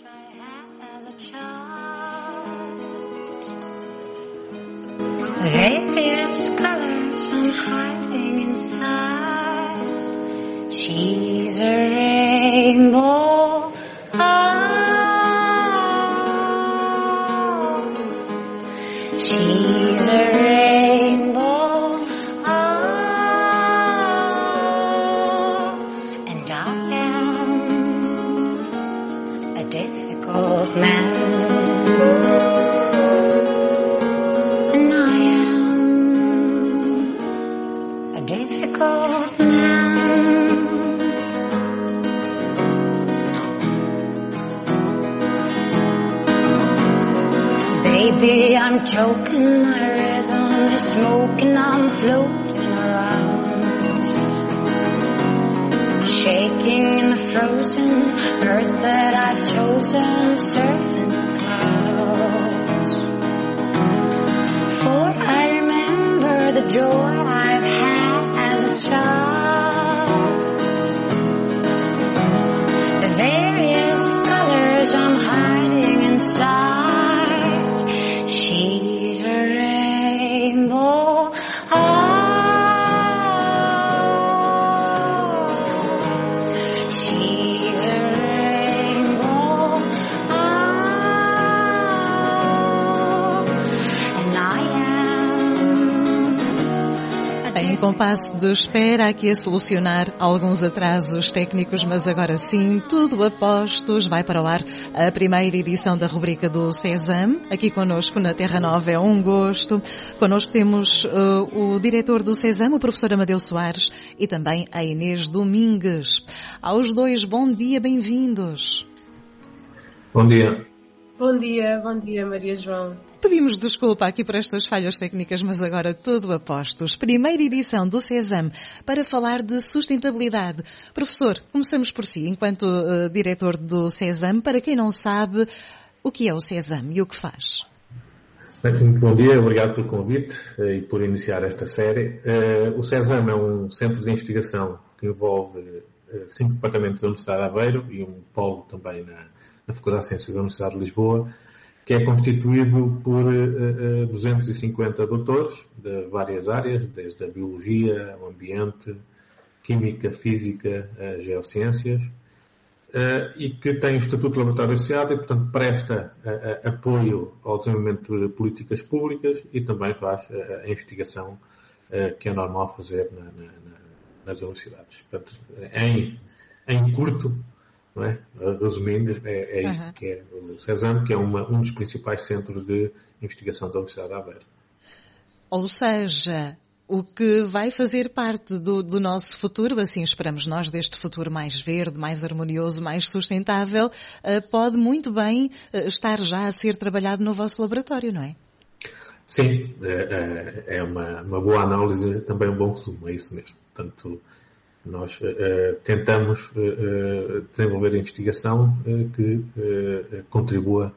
Various colors I'm hiding inside. She's a rainbow. Oh, she's a rainbow. Oh, and I am a difficult man. Baby, I'm choking, my rhythm is smoking, I'm floating around, shaking in the frozen earth that I've chosen, surfing the clouds. For I remember the joy I've had as a child. The various colors I'm hiding inside. She's a rainbow. Oh, she's a rainbow. Oh, and I am. Em compasso de espera, aqui a solucionar alguns atrasos técnicos, mas agora sim, tudo a postos. Vai para o ar a primeira edição da rubrica do Sésame. Aqui connosco na Terra Nova é um gosto. Connosco temos o diretor do Sésame, o professor Amadeu Soares, e também a Inês Domingues. Aos dois, bom dia, bem-vindos. Bom dia. Bom dia, Maria João. Pedimos desculpa aqui por estas falhas técnicas, mas agora tudo a postos. Primeira edição do Sésame para falar de sustentabilidade. Professor, começamos por si, enquanto diretor do Sésame. Para quem não sabe, o que é o Sésame e o que faz? Muito bom dia, obrigado pelo convite e por iniciar esta série. O Sésame é um centro de investigação que envolve 5 departamentos da Universidade de Aveiro e um polo também na Faculdade de Ciências da Universidade de Lisboa, que é constituído por 250 doutores de várias áreas, desde a biologia, o ambiente, química, física, geociências, e que tem o Estatuto de Laboratório Associado e, portanto, presta apoio ao desenvolvimento de políticas públicas e também faz a investigação que é normal fazer nas universidades. Portanto, em curto, não é? Resumindo, é isto que é o Sésame, que é um dos principais centros de investigação da Universidade de Aveiro. Ou seja, o que vai fazer parte do nosso futuro, assim esperamos nós, deste futuro mais verde, mais harmonioso, mais sustentável, pode muito bem estar já a ser trabalhado no vosso laboratório, não é? Sim, é uma boa análise, também um bom resumo, é isso mesmo. Portanto, nós tentamos desenvolver a investigação que contribua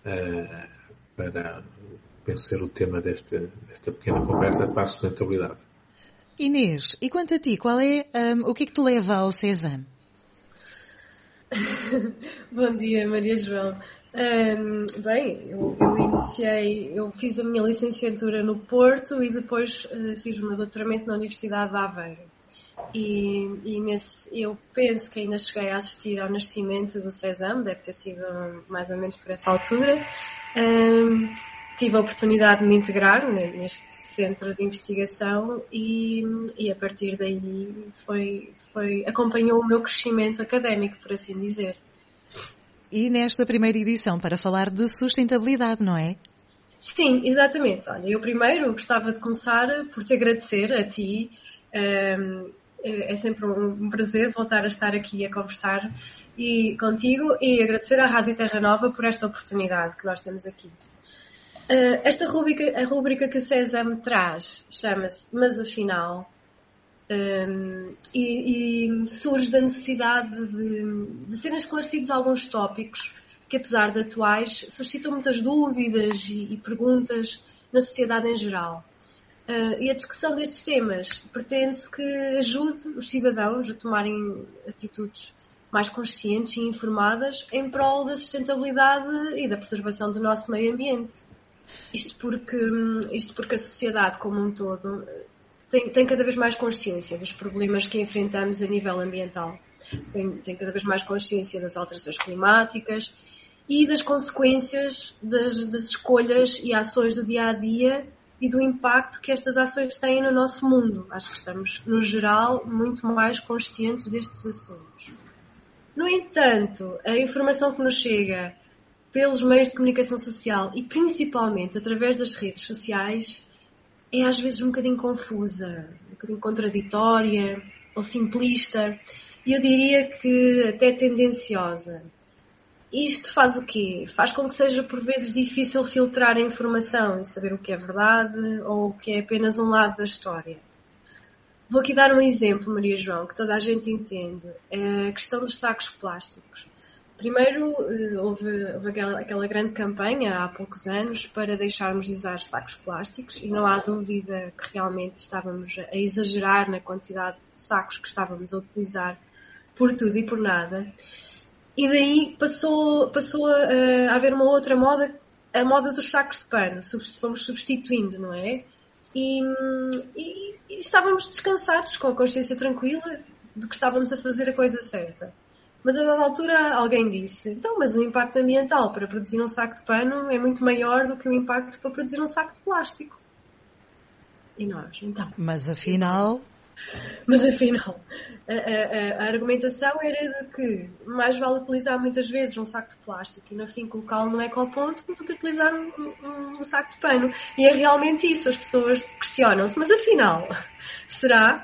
para ser o tema desta pequena conversa para a sustentabilidade. Inês, e quanto a ti, o que é que te leva ao Sésame? Bom dia, Maria João. Bem, eu fiz a minha licenciatura no Porto e depois fiz o meu doutoramento na Universidade de Aveiro. Eu penso que ainda cheguei a assistir ao nascimento do Sésame, deve ter sido mais ou menos por essa altura. Tive a oportunidade de me integrar neste centro de investigação e a partir daí acompanhou o meu crescimento académico, por assim dizer. E nesta primeira edição, para falar de sustentabilidade, não é? Sim, exatamente. Olha, eu primeiro gostava de começar por te agradecer a ti. É sempre um prazer voltar a estar aqui a conversar contigo e agradecer à Rádio Terra Nova por esta oportunidade que nós temos aqui. A rubrica que o Sésame traz chama-se Mas Afinal e surge da necessidade de serem esclarecidos alguns tópicos que, apesar de atuais, suscitam muitas dúvidas e perguntas na sociedade em geral. E a discussão destes temas pretende-se que ajude os cidadãos a tomarem atitudes mais conscientes e informadas em prol da sustentabilidade e da preservação do nosso meio ambiente. Isto porque a sociedade como um todo tem cada vez mais consciência dos problemas que enfrentamos a nível ambiental. Tem cada vez mais consciência das alterações climáticas e das consequências das escolhas e ações do dia-a-dia e do impacto que estas ações têm no nosso mundo. Acho que estamos, no geral, muito mais conscientes destes assuntos. No entanto, a informação que nos chega pelos meios de comunicação social e principalmente através das redes sociais é às vezes um bocadinho confusa, um bocadinho contraditória ou simplista e eu diria que até tendenciosa. Isto faz o quê? Faz com que seja por vezes difícil filtrar a informação e saber o que é verdade ou o que é apenas um lado da história. Vou aqui dar um exemplo, Maria João, que toda a gente entende. É a questão dos sacos plásticos. Primeiro, houve aquela grande campanha há poucos anos para deixarmos de usar sacos plásticos e não há dúvida que realmente estávamos a exagerar na quantidade de sacos que estávamos a utilizar por tudo e por nada. E daí passou a haver uma outra moda, a moda dos sacos de pano. Fomos substituindo, não é? E estávamos descansados, com a consciência tranquila de que estávamos a fazer a coisa certa. Mas a dada altura alguém disse, então, mas o impacto ambiental para produzir um saco de pano é muito maior do que o impacto para produzir um saco de plástico. E nós, então... Mas afinal, a argumentação era de que mais vale utilizar muitas vezes um saco de plástico e no fim colocá-lo no ecoponto do que utilizar um saco de pano. E é realmente isso, as pessoas questionam-se, mas afinal, será...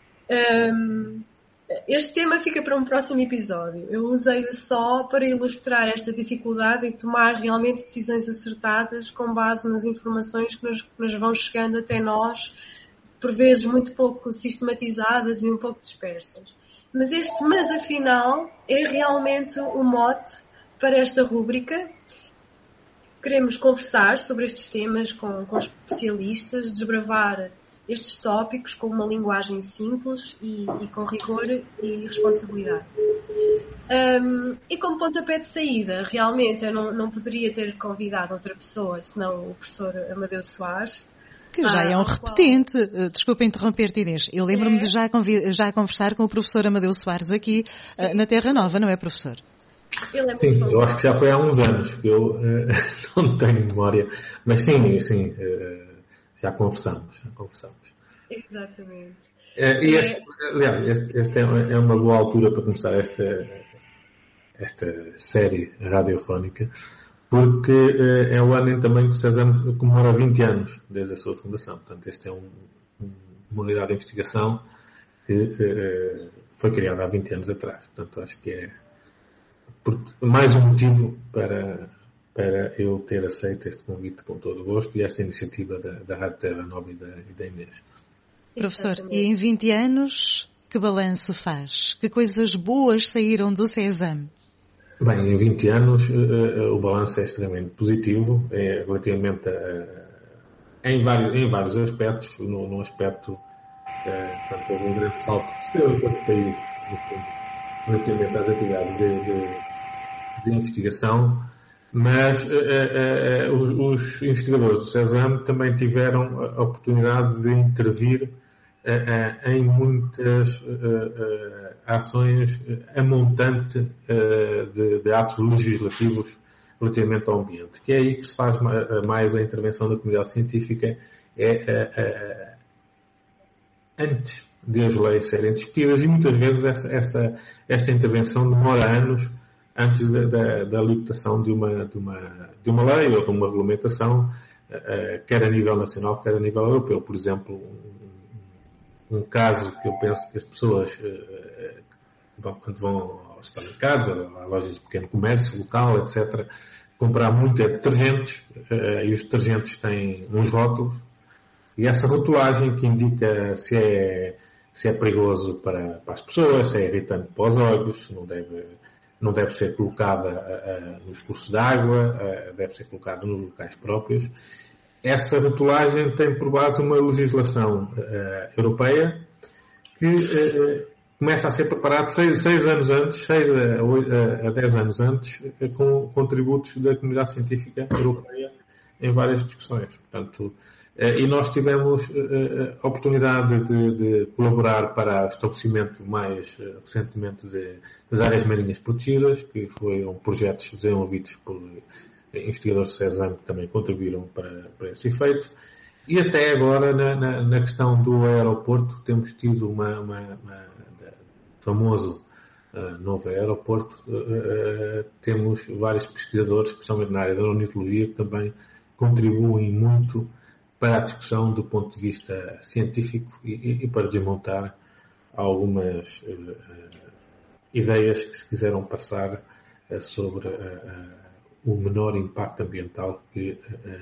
Este tema fica para um próximo episódio. Eu usei-o só para ilustrar esta dificuldade em tomar realmente decisões acertadas com base nas informações que nos vão chegando até nós, por vezes muito pouco sistematizadas e um pouco dispersas. Mas afinal é realmente o mote para esta rúbrica. Queremos conversar sobre estes temas com especialistas, desbravar estes tópicos com uma linguagem simples e com rigor e responsabilidade. E como pontapé de saída, realmente eu não poderia ter convidado outra pessoa senão o professor Amadeu Soares. Que já é um repetente. Desculpa interromper-te, Inês. Eu lembro-me de já conversar com o professor Amadeu Soares aqui na Terra Nova, não é, professor? Sim, eu acho que já foi há uns anos, que eu não tenho memória. Mas sim, já conversamos. Exatamente. Esta é uma boa altura para começar esta série radiofónica, porque é o ano em também que o CESAM comemora 20 anos desde a sua fundação. Portanto, este é uma unidade de investigação que foi criada há 20 anos atrás. Portanto, acho que é mais um motivo para eu ter aceito este convite com todo o gosto e esta iniciativa da Rádio Terra Nova e da Inês. Professor, e em 20 anos, que balanço faz? Que coisas boas saíram do CESAM? Bem, em 20 anos o balanço é extremamente positivo, relativamente em vários aspectos. Num aspecto, portanto, houve um grande salto que se deu enquanto país, relativamente às atividades de investigação, mas os investigadores do CESAM também tiveram a oportunidade de intervir em muitas ações a montante de atos legislativos relativamente ao ambiente, que é aí que se faz mais a intervenção da comunidade científica, antes de as leis serem discutidas, e muitas vezes esta intervenção demora anos antes da libertação de uma lei ou de uma regulamentação, quer a nível nacional, quer a nível europeu. Por exemplo, um caso que eu penso que as pessoas, quando vão aos supermercados, a lojas de pequeno comércio, local, etc., comprar muito detergentes, e os detergentes têm uns rótulos, e essa rotulagem que indica se é perigoso para as pessoas, se é irritante para os olhos, se não deve ser colocada nos cursos de água, deve ser colocada nos locais próprios. Essa rotulagem tem por base uma legislação europeia que começa a ser preparado 6 anos antes, 6 a 10 anos antes, com contributos da comunidade científica europeia em várias discussões. Portanto, e nós tivemos a oportunidade de colaborar para o estabelecimento mais recentemente das áreas marinhas protegidas, que foram projetos desenvolvidos por investigadores do CESAM que também contribuíram para esse efeito. E até agora, na questão do aeroporto, temos tido famoso novo aeroporto, temos vários pesquisadores, especialmente na área da ornitologia, que também contribuem muito para a discussão do ponto de vista científico e para desmontar algumas ideias que se quiseram passar sobre o menor impacto ambiental que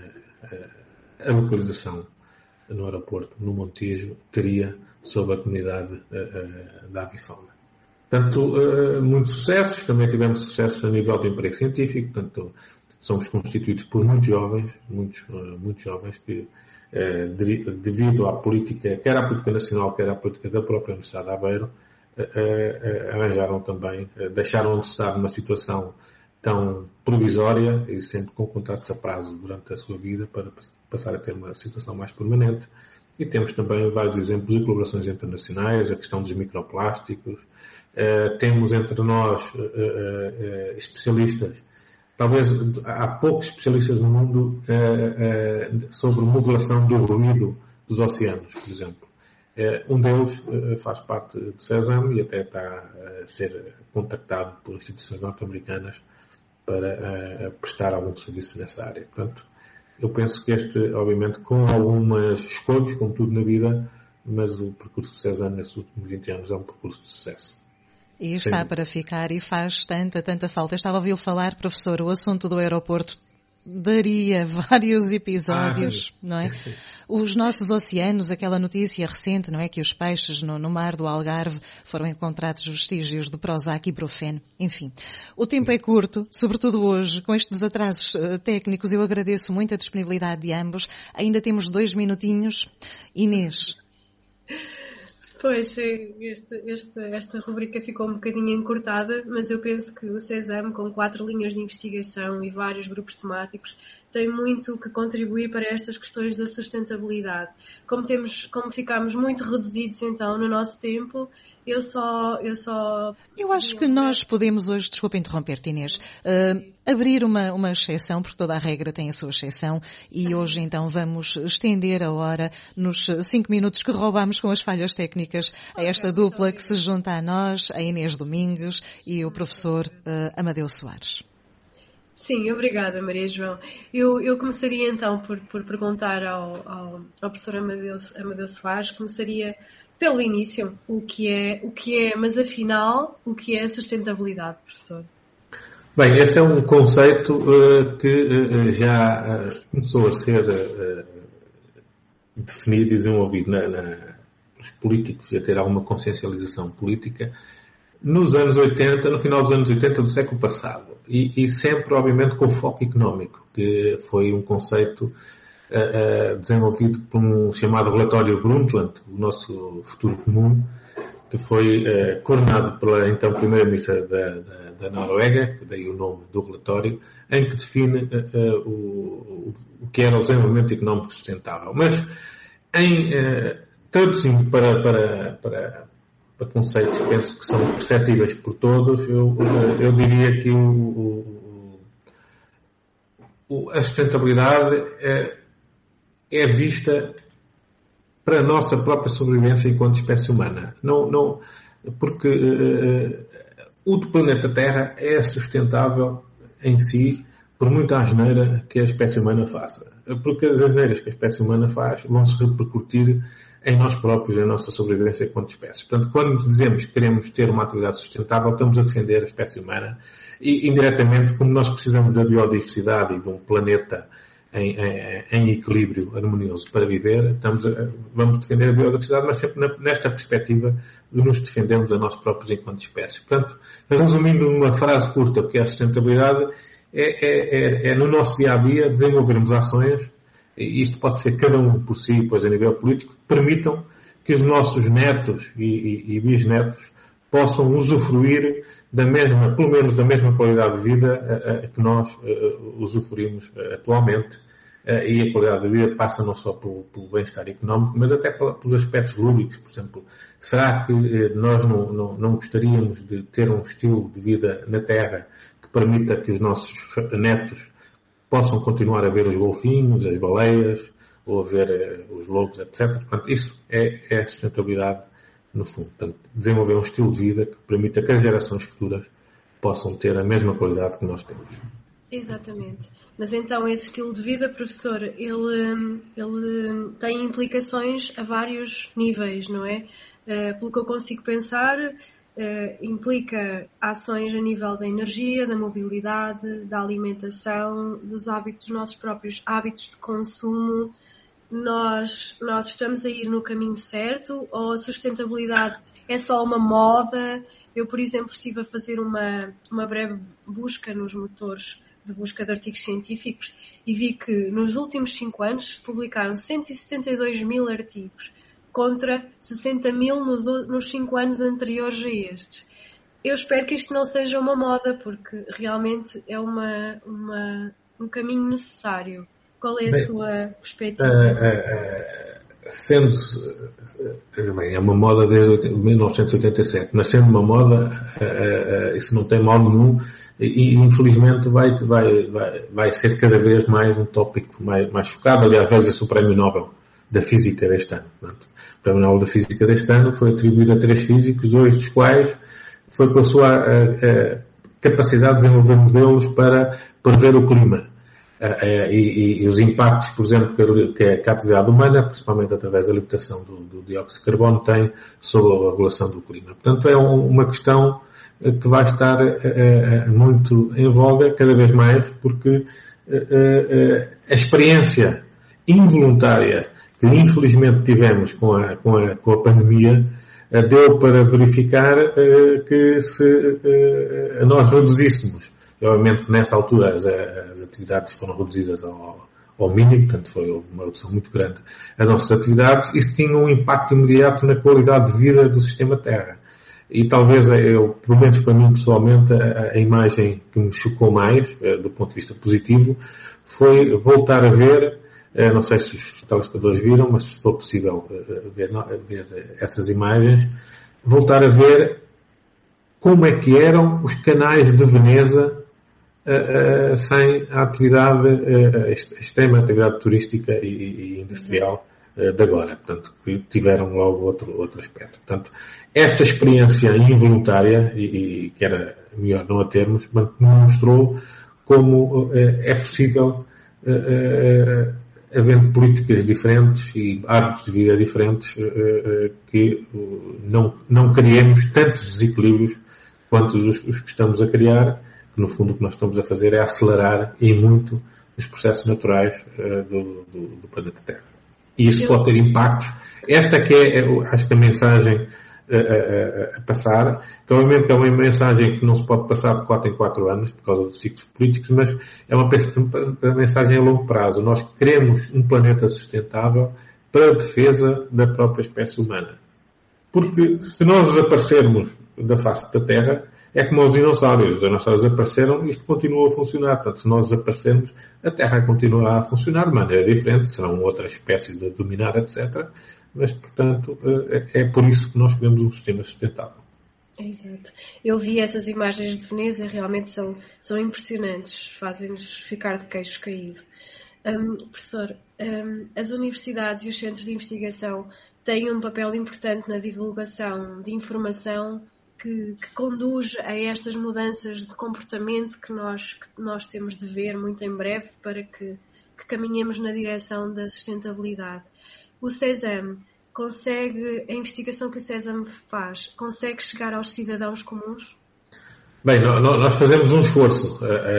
a localização no aeroporto, no Montijo, teria sobre a comunidade da avifauna. Portanto, muitos sucessos, também tivemos sucessos a nível do emprego científico, portanto, somos constituídos por muitos jovens que, devido à política, quer à política nacional, quer à política da própria Universidade de Aveiro, arranjaram também, deixaram de estar numa situação tão provisória e sempre com contratos a prazo durante a sua vida para passar a ter uma situação mais permanente. E temos também vários exemplos de colaborações internacionais, a questão dos microplásticos. Temos entre nós especialistas, talvez há poucos especialistas no mundo sobre modulação do ruído dos oceanos, por exemplo. Um deles faz parte do CESAM e até está a ser contactado por instituições norte-americanas para prestar algum serviço nessa área. Portanto, eu penso que obviamente, com algumas escolhas, como tudo na vida, mas o percurso do CESAM nesses últimos 20 anos é um percurso de sucesso. E está para ficar e faz tanta falta. Eu estava a ouvi-lo falar, professor, o assunto do aeroporto daria vários episódios, não é? Os nossos oceanos, aquela notícia recente, não é? Que os peixes no mar do Algarve foram encontrados vestígios de Prozac e Ibuprofeno. Enfim, o tempo é curto, sobretudo hoje, com estes atrasos técnicos. Eu agradeço muito a disponibilidade de ambos. Ainda temos 2 minutinhos. Inês. Pois, esta rubrica ficou um bocadinho encurtada, mas eu penso que o CESAM, com 4 linhas de investigação e vários grupos temáticos, tem muito que contribuir para estas questões da sustentabilidade. Como ficámos muito reduzidos, então, no nosso tempo, eu acho que nós podemos hoje, desculpa interromper-te, Inês, abrir uma exceção, porque toda a regra tem a sua exceção, e hoje então vamos estender a hora nos 5 minutos que roubámos com as falhas técnicas a esta dupla que se junta a nós, a Inês Domingues e o professor Amadeu Soares. Sim, obrigada, Maria João. Eu começaria então por perguntar ao professor Amadeu Soares, começaria pelo início, o que é, mas afinal, o que é sustentabilidade, professor? Bem, esse é um conceito que já começou a ser definido e desenvolvido nos políticos e a ter alguma consciencialização política nos anos 80, no final dos anos 80 do século passado. E sempre, obviamente, com foco económico, que foi um conceito desenvolvido por um chamado relatório Brundtland, o nosso futuro comum, que foi coordenado pela então primeira-ministra da Noruega, que daí o nome do relatório, em que define o que era o desenvolvimento económico sustentável. Mas, traduzindo para conceitos que penso que são perceptíveis por todos, eu diria que a sustentabilidade é vista para a nossa própria sobrevivência enquanto espécie humana. Não, porque o do planeta Terra é sustentável em si por muita asneira que a espécie humana faça. Porque as asneiras que a espécie humana faz vão se repercutir em nós próprios, em nossa sobrevivência enquanto espécie. Portanto, quando dizemos que queremos ter uma atividade sustentável, estamos a defender a espécie humana e, indiretamente, como nós precisamos da biodiversidade e de um planeta em equilíbrio harmonioso para viver, vamos defender a biodiversidade, mas sempre nesta perspectiva de nos defendermos a nós próprios enquanto espécie. Portanto, resumindo numa frase curta, o que é a sustentabilidade, é no nosso dia-a-dia desenvolvermos ações, e isto pode ser cada um por si, pois a nível político, que permitam que os nossos netos e bisnetos possam usufruir pelo menos da mesma qualidade de vida que nós usufruímos atualmente. E a qualidade de vida passa não só pelo bem-estar económico, mas até pelos aspectos lúdicos. Por exemplo, será que nós não gostaríamos de ter um estilo de vida na Terra que permita que os nossos netos possam continuar a ver os golfinhos, as baleias, ou a ver os lobos, etc. Portanto, isso é a sustentabilidade, no fundo. Portanto, desenvolver um estilo de vida que permita que as gerações futuras possam ter a mesma qualidade que nós temos. Exatamente. Mas então esse estilo de vida, professor, ele tem implicações a vários níveis, não é? Pelo que eu consigo pensar, implica ações a nível da energia, da mobilidade, da alimentação, dos nossos próprios hábitos de consumo. Nós estamos a ir no caminho certo, ou a sustentabilidade é só uma moda? Eu, por exemplo, estive a fazer uma breve busca nos motores de busca de artigos científicos e vi que nos últimos 5 anos se publicaram 172 mil artigos contra 60 mil nos 5 anos anteriores a estes. Eu espero que isto não seja uma moda, porque realmente é um caminho necessário. Qual é a sua perspectiva? É uma moda desde 1987, mas sendo uma moda, isso não tem mal nenhum. E infelizmente vai ser cada vez mais um tópico mais focado. Aliás, veja-se o Prémio Nobel da Física deste ano. Portanto, o Prémio Nobel da Física deste ano foi atribuído a 3 físicos, 2 dos quais foi com a sua capacidade de desenvolver modelos para prever o clima e os impactos, por exemplo, que a atividade humana, principalmente através da libertação do dióxido de carbono, tem sobre a regulação do clima. Portanto, é uma questão que vai estar muito em voga cada vez mais, porque a experiência involuntária que infelizmente tivemos com a pandemia deu para verificar que se nós reduzíssemos, e obviamente nessa altura as atividades foram reduzidas ao mínimo, portanto houve uma redução muito grande das nossas atividades, isso tinha um impacto imediato na qualidade de vida do sistema Terra. E talvez, pelo menos para mim pessoalmente, a imagem que me chocou mais, do ponto de vista positivo, foi voltar a ver, não sei se os telespectadores viram, mas se for possível ver essas imagens, voltar a ver como é que eram os canais de Veneza sem a atividade, a extrema atividade turística e industrial de agora. Portanto, que tiveram logo outro aspecto. Portanto, esta experiência involuntária, e que era melhor não a termos, mostrou como é possível, havendo políticas diferentes e hábitos de vida diferentes, que não criemos tantos desequilíbrios quanto os que estamos a criar, que no fundo o que nós estamos a fazer é acelerar e muito os processos naturais do planeta Terra. E isso pode ter impactos. Esta que acho que a mensagem a passar, que obviamente é uma mensagem que não se pode passar de 4 em 4 anos por causa dos ciclos políticos, mas é uma mensagem a longo prazo. Nós queremos um planeta sustentável para a defesa da própria espécie humana. Porque se nós desaparecermos da face da Terra, é como os dinossauros. Os dinossauros desapareceram e isto continua a funcionar. Portanto, se nós desaparecermos, a Terra continua a funcionar de maneira diferente, serão outras espécies a dominar, etc. Mas, portanto, é por isso que nós queremos um sistema sustentável. Exato. Eu vi essas imagens de Veneza, realmente são impressionantes, fazem-nos ficar de queixo caído. Professor, as universidades e os centros de investigação têm um papel importante na divulgação de informação que conduz a estas mudanças de comportamento que nós temos de ver muito em breve para que caminhemos na direção da sustentabilidade. O CESAM a investigação que o CESAM faz, consegue chegar aos cidadãos comuns? Bem, nós fazemos um esforço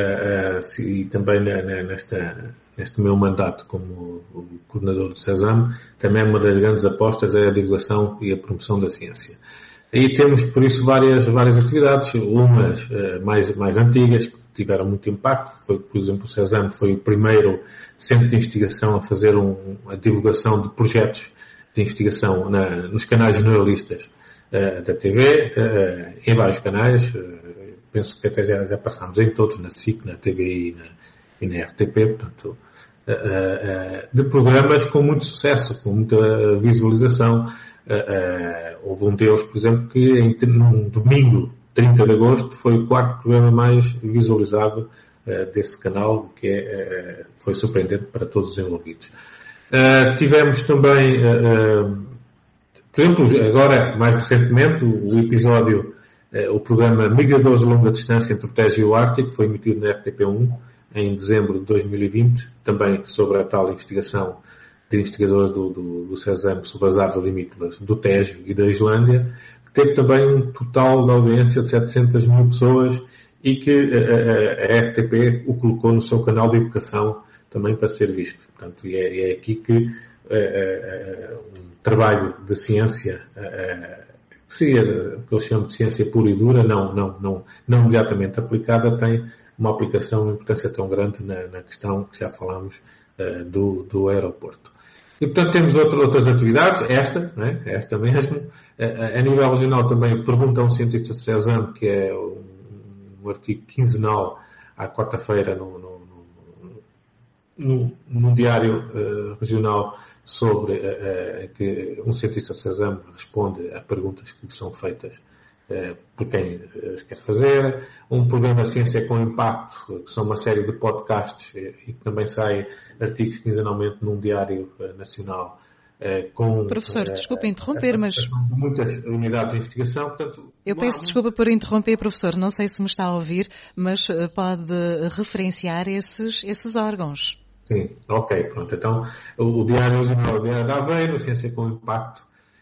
e também neste meu mandato como o coordenador do CESAM, também uma das grandes apostas é a divulgação e a promoção da ciência. Aí temos, por isso, várias atividades, umas mais antigas, que tiveram muito impacto. Foi, por exemplo, o CESAM foi o primeiro centro de investigação a fazer a divulgação de projetos de investigação nos canais generalistas da TV, em vários canais. Penso que até já passámos em todos, na SIC, na TVI e na RTP, portanto, de programas com muito sucesso, com muita visualização. Houve um deles, por exemplo, que num domingo, 30 de agosto, foi o 4º programa mais visualizado desse canal, que foi surpreendente para todos os envolvidos. Tivemos também, por exemplo, agora, mais recentemente, o episódio, o programa Migradores de Longa Distância entre o Tejo e o Ártico, foi emitido na RTP1 em dezembro de 2020, também sobre a tal investigação de investigadores do CESAM sobre as árvores limícolas do Tejo e da Islândia, que teve também um total de audiência de 700 mil pessoas e que a RTP o colocou no seu canal de educação também para ser visto. Portanto, é aqui que um trabalho de ciência, que seria o que eles chamam de ciência pura e dura, não imediatamente aplicada, tem uma aplicação de importância tão grande na questão que já falámos do aeroporto. E, portanto, temos outras atividades, esta mesmo. A nível regional também pergunta a um cientista de CESAM, que é um artigo quinzenal à quarta-feira num diário regional sobre que um cientista de CESAM responde a perguntas que são feitas por quem as quer fazer. Um programa Ciência com Impacto, que são uma série de podcasts e que também sai artigos quinzenalmente num diário nacional com... Professor, desculpe interromper, mas... muitas unidades de investigação. Portanto, eu peço desculpa por interromper, professor. Não sei se me está a ouvir, mas pode referenciar esses órgãos. Sim, ok, pronto. Então, o Diário Regional, o Diário de Aveiro, Ciência com Impacto,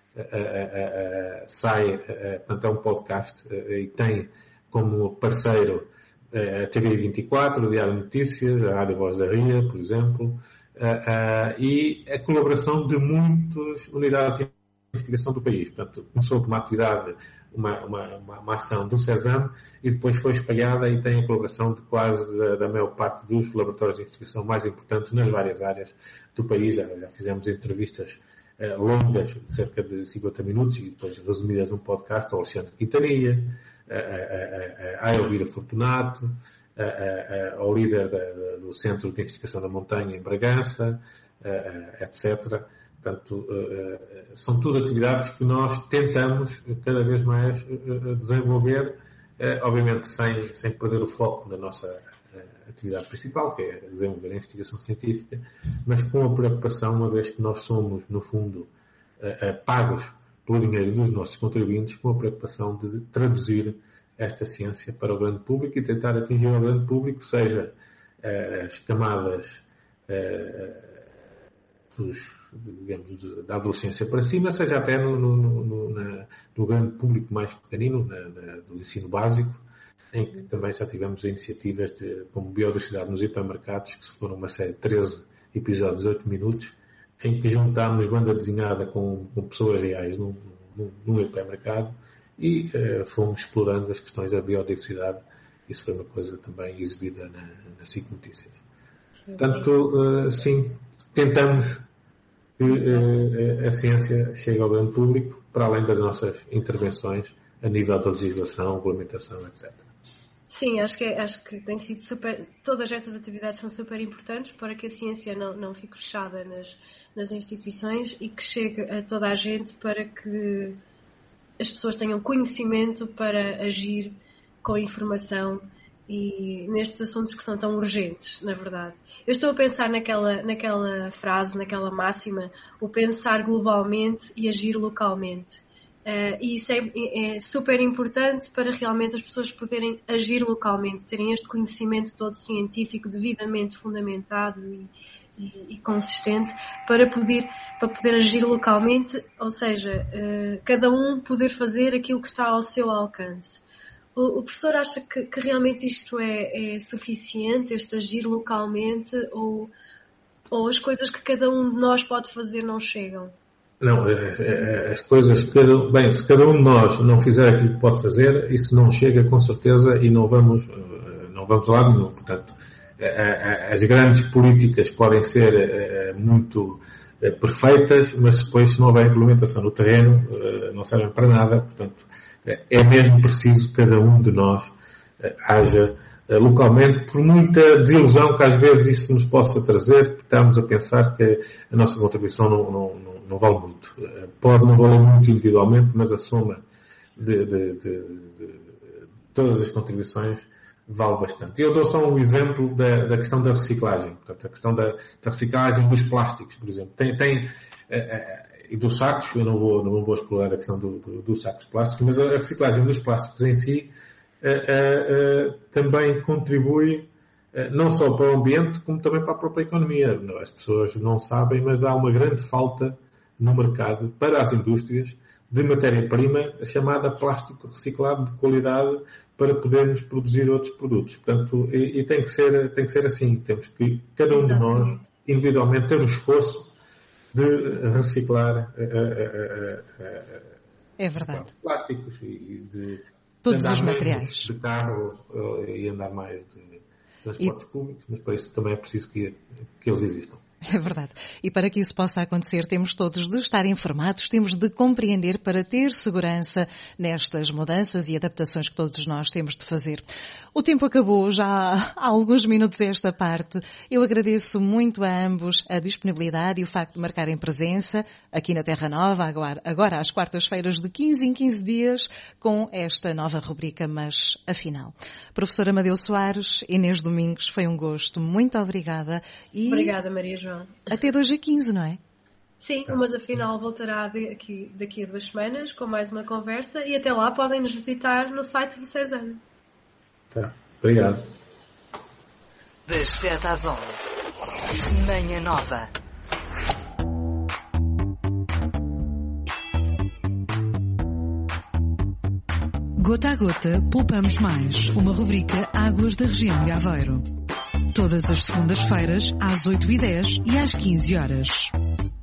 sai, portanto, é um podcast e tem como parceiro a TV24, o Diário de Notícias, a Rádio Voz da Ria, por exemplo, e a colaboração de muitas unidades de investigação do país. Portanto, começou com uma atividade, uma ação do CESAM e depois foi espalhada e tem a colaboração de quase da maior parte dos laboratórios de investigação mais importantes nas várias áreas do país. Já fizemos entrevistas longas, de cerca de 50 minutos, e depois resumidas num podcast, ao Alexandre Quintanilha, a Elvira Fortunato, ao líder do Centro de Investigação da Montanha em Bragança, etc. Portanto, são tudo atividades que nós tentamos cada vez mais desenvolver, obviamente sem perder o foco na nossa atividade principal, que é desenvolver a investigação científica, mas com a preocupação, uma vez que nós somos, no fundo, pagos pelo dinheiro dos nossos contribuintes, com a preocupação de traduzir esta ciência para o grande público e tentar atingir o grande público, seja as camadas da adolescência para cima, seja até no grande público mais pequenino, do ensino básico, em que também já tivemos iniciativas como Biodiversidade nos hipermercados, que foram uma série de 13 episódios de 8 minutos, em que juntámos banda desenhada com pessoas reais num hipermercado e fomos explorando as questões da biodiversidade. Isso foi uma coisa também exibida na SIC Notícias. Portanto, sim, tentamos que a ciência chegue ao grande público, para além das nossas intervenções a nível da legislação, regulamentação, etc. Sim, acho que tem sido super. Todas estas atividades são super importantes para que a ciência não fique fechada nas instituições e que chegue a toda a gente, para que as pessoas tenham conhecimento para agir com informação e nestes assuntos que são tão urgentes, na verdade. Eu estou a pensar naquela frase, naquela máxima, o pensar globalmente e agir localmente. E isso é super importante para realmente as pessoas poderem agir localmente, terem este conhecimento todo científico devidamente fundamentado e consistente para poder agir localmente, ou seja, cada um poder fazer aquilo que está ao seu alcance. O professor acha que realmente isto é suficiente, este agir localmente, ou as coisas que cada um de nós pode fazer não chegam? Não, as coisas, se cada um de nós não fizer aquilo que pode fazer, isso não chega com certeza e não vamos lá nenhum. Portanto, as grandes políticas podem ser muito perfeitas, mas depois, se não houver implementação no terreno, não servem para nada. Portanto, é mesmo preciso que cada um de nós haja localmente, por muita desilusão que às vezes isso nos possa trazer, que estamos a pensar que a nossa contribuição não vale muito. Pode não valer muito individualmente, mas a soma de todas as contribuições vale bastante. Eu dou só um exemplo da questão da reciclagem. Portanto, a questão da reciclagem dos plásticos, por exemplo. E dos sacos, eu não vou explorar a questão dos sacos plásticos, mas a reciclagem dos plásticos em si também contribui não só para o ambiente, como também para a própria economia. As pessoas não sabem, mas há uma grande falta no mercado para as indústrias de matéria-prima chamada plástico reciclado de qualidade para podermos produzir outros produtos. Portanto, e tem que ser assim. Temos que, cada um de nós, individualmente, ter o esforço de reciclar é verdade. Plásticos e de todos os materiais. De carro e andar mais de transportes públicos, mas para isso também é preciso que eles existam. É verdade. E para que isso possa acontecer, temos todos de estar informados, temos de compreender para ter segurança nestas mudanças e adaptações que todos nós temos de fazer. O tempo acabou já há alguns minutos esta parte. Eu agradeço muito a ambos a disponibilidade e o facto de marcarem presença aqui na Terra Nova, agora às quartas-feiras de 15 em 15 dias, com esta nova rubrica, mas afinal. Professora Amadeu Soares, Inês Domingos, foi um gosto. Muito obrigada. Obrigada, Maria João. Até 2 a 15, não é? Sim, mas afinal voltará daqui a 2 semanas com mais uma conversa e até lá podem nos visitar no site do CESAM. Tá, obrigado. Das 7 às 11, Manhã Nova. Gota a gota, poupamos mais. Uma rubrica Águas da Região de Aveiro. Todas as segundas-feiras, às 8h10 e às 15 horas.